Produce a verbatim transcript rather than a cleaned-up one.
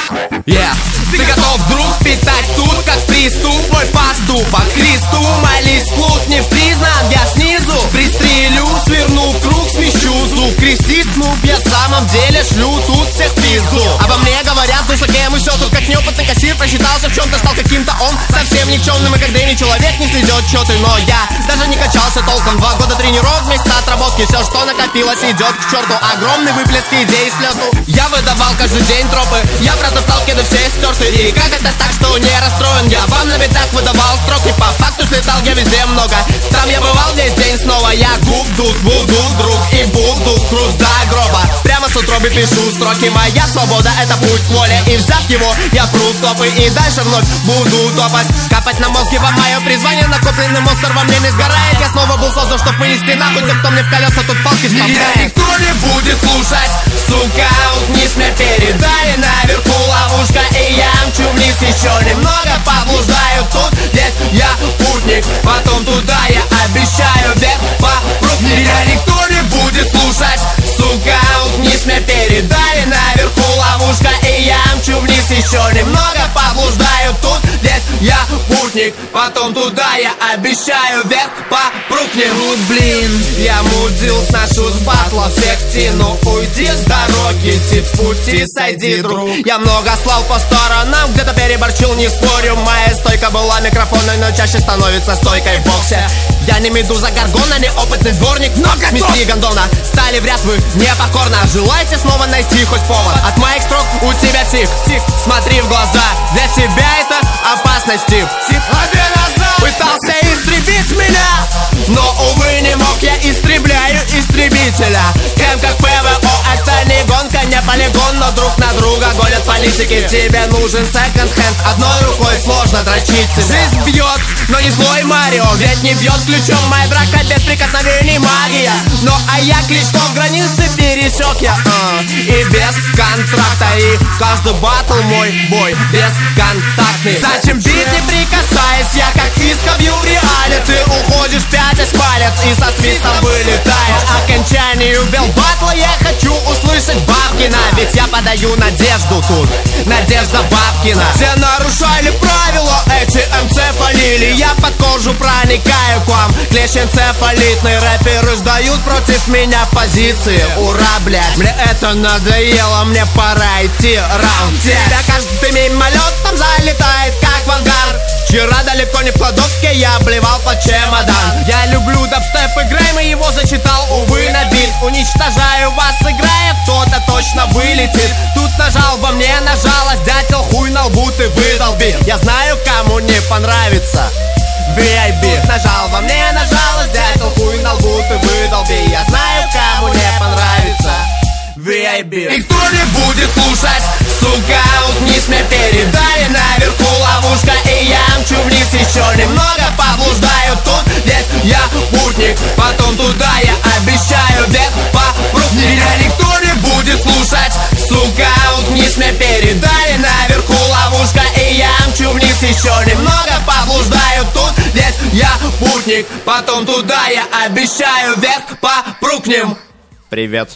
Yeah. Ты готов вдруг питать тут, как приступ? Мой поступок Христу молись, плут не признан, я снизу пристрелю, сверну в круг, смещу зуб. Крестись, снуп, я в самом деле шлю тут всех пизду. Обо мне говорят, душа кем еще тут, как неопытный кассир просчитался в чем-то, стал каким-то он совсем никчемным. И как древний человек не сведет счеты, но я даже не качался толком. Два года тренировок, месяца отработки, все, что накопилось, идет к черту. Огромный выплеск идей с лету. Я выдавал каждый день тропы, я протоптал кеды все стерты. И как это так, что не расстроен? Я вам на битах выдавал строки, по факту слетал я везде много. Там я бывал весь день снова, я губ тут буду друг и буду крут до гроба. Прямо с утроби пишу строки, моя свобода это путь воли. И взяв его, я пру в топы и дальше вновь буду топать. Капать на мозги вам мое призвание, накопленный монстр во мне не сгорает. Я снова был создан, чтоб вынести нахуй тех, кто мне в колеса тут палки вставляет. Меня никто не будет слушать, сука, вниз мне передали, наверху ловушка, и я мчу вниз еще немного, поблуждаю тут, здесь я путник, потом туда я обещаю вверх по пруд. Меня никто не будет слушать, сука, вниз мне передали, наверху ловушка, и я мчу вниз еще немного, поблуждаю тут, здесь я путник, потом туда я обещаю вверх по прукнем. Вот блин, я мудил, сношу с батла всех тяну. Уйди с дороги, тип с пути, сойди, друг. Я много слал по сторонам, где-то переборчил, не спорю. Моя стойка была микрофонной, но чаще становится стойкой в боксе. Я не медуза Гаргона, не опытный дворник, но смести гондона. Стали в ряд вы непокорно. Желаете снова найти хоть повод? От моих строк у тебя тик, тик, смотри в глаза. Для тебя это опасность, тип, тип. Пытался истребить меня, но, увы, не мог, я истребляю истребителя. Кем как ПВО, это не гонка, не полигон, но друг на друга гонят политики. Тебе нужен секонд-хенд, одной рукой сложно дрочить себя. Жизнь бьет, но не злой Марио, ведь не бьет ключом. Моя драка без прикосновений магия. Ну а я кличком границы пересек я, uh, и без контракта. И каждый батл мой бой бесконтактный. Зачем бить, не прикасаясь, я как иск бью в реале. Ты уходишь, пятясь палец и со свистом вылетая. Окончанию бел батла я хочу услышать Бабкина, ведь я подаю надежду тут, Надежда Бабкина. Все нарушали правила, эти МЦ полили. Я под кожу проникаю к вам, клещ энцефалитный. Рэперы сдают против меня позиции. Ура, блядь, мне это надоело, мне пора идти раунд. Тебя каждый мимолетом залетает, как в ангар. Вчера далеко не в кладовке я обливал под чемодан. Я люблю дабстеп и грэм, и его зачитал, увы, на бит. Уничтожаю вас, играя, кто-то точно вылетит. Тут нажал во мне на жалость, дятел хуй на лбу ты выдолби. Я знаю, кому не понравится ви ай би. Нажал во мне на жалость, дятел хуй на лбу ты выдолби. Я знаю, кому не понравится ви ай би. И кто не будет слушать, сука, вниз мне передали, наверху ловушка, и я мчу вниз еще немного, поблуждаю тут, здесь я путник, потом туда я обещаю вверх по пруд. Меня никто не будет слушать, сука, вниз мне передали, наверху ловушка, и я мчу вниз еще немного, поблуждаю тут, здесь я путник, потом туда я обещаю вверх по прукнем. Привет.